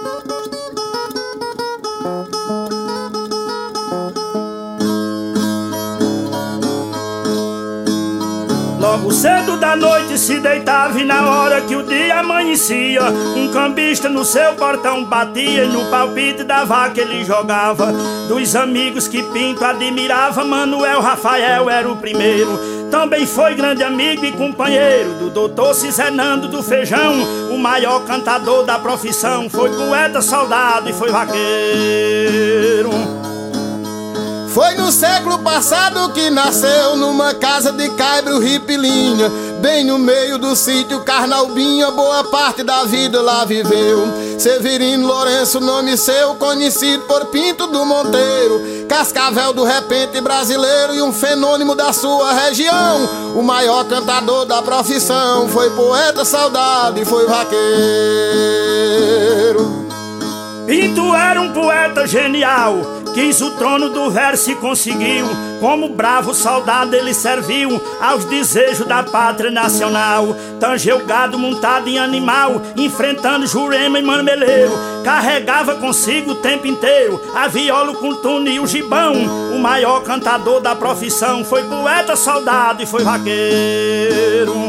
Logo cedo da noite se deitava e na hora que o dia amanhecia, um cambista no seu portão batia e no palpite da vaca ele jogava. Dos amigos que Pinto admirava, Manuel Rafael era o primeiro. Também foi grande amigo e companheiro do doutor Cisenando do Feijão. O maior cantador da profissão, foi poeta, soldado e foi vaqueiro. Foi no século passado que nasceu numa casa de Caibro Ripilinha, bem no meio do sítio Carnalbinha, boa parte da vida lá viveu. Severino Lourenço, nome seu, conhecido por Pinto do Monteiro, cascavel do repente brasileiro e um fenônimo da sua região. O maior cantador da profissão, foi poeta, soldado e foi vaqueiro. Pinto era um poeta genial, quis o trono do verso e conseguiu. Como bravo soldado ele serviu aos desejos da pátria nacional. Tangeu gado montado em animal, enfrentando Jurema e Marmeleiro. Carregava consigo o tempo inteiro a viola, o contune e o gibão. O maior cantador da profissão, foi poeta, soldado e foi vaqueiro.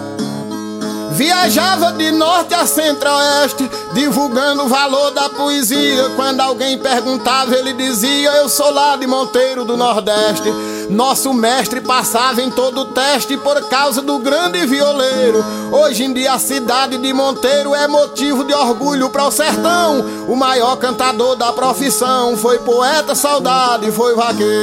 Viajava de norte a centro-oeste, divulgando o valor da poesia. Quando alguém perguntava, ele dizia: eu sou lá de Monteiro do Nordeste. Nosso mestre passava em todo o teste por causa do grande violeiro. Hoje em dia a cidade de Monteiro é motivo de orgulho para o sertão. O maior cantador da profissão, foi poeta, soldado e foi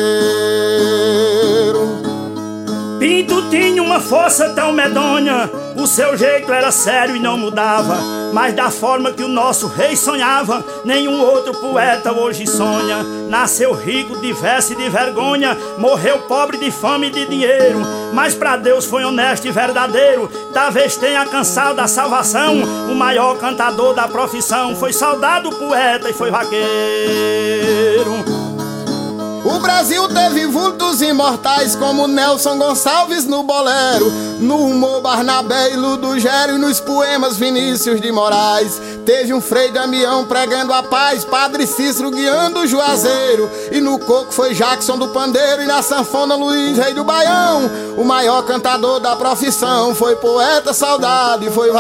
vaqueiro. Pinto tinha uma força tão medonha, o seu jeito era sério e não mudava. Mas da forma que o nosso rei sonhava, nenhum outro poeta hoje sonha. Nasceu rico de verso e de vergonha, morreu pobre de fome e de dinheiro. Mas pra Deus foi honesto e verdadeiro, talvez tenha cansado da salvação. O maior cantador da profissão, foi soldado, poeta e foi vaqueiro. O Brasil teve vultos imortais como Nelson Gonçalves no bolero, no humor Barnabé e Ludogério, e nos poemas Vinícius de Moraes. Teve um Frei Damião pregando a paz, Padre Cícero guiando o juazeiro, e no coco foi Jackson do pandeiro e na sanfona Luiz Rei do Baião. O maior cantador da profissão, foi poeta, soldado e foi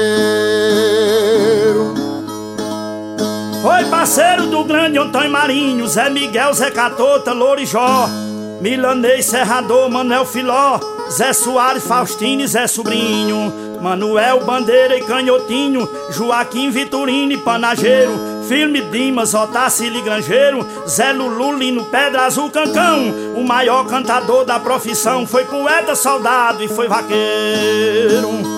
vaqueiro. Foi parceiro do grande Antônio Marinho, Zé Miguel, Zé Catota, Lourijó, Milanês, Serrador, Manuel Filó, Zé Soares, Faustino e Zé Sobrinho, Manuel, Bandeira e Canhotinho, Joaquim, Vitorino e Panageiro, Firme Dimas, Otacílio e Grangeiro, Zé Lulu, Lino, Pedra Azul, Cancão. O maior cantador da profissão, foi poeta, soldado e foi vaqueiro.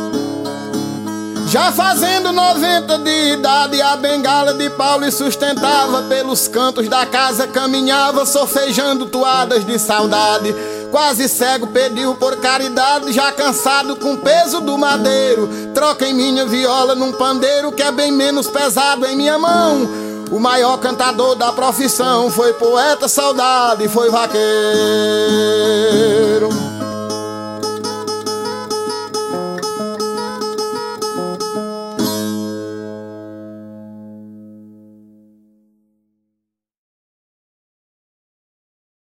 Já fazendo 90 de idade, a bengala de pau lhe sustentava. Pelos cantos da casa caminhava, sofejando toadas de saudade. Quase cego pediu por caridade, já cansado com o peso do madeiro. Troquem minha viola num pandeiro, que é bem menos pesado em minha mão. O maior cantador da profissão, foi poeta, soldado e foi vaqueiro.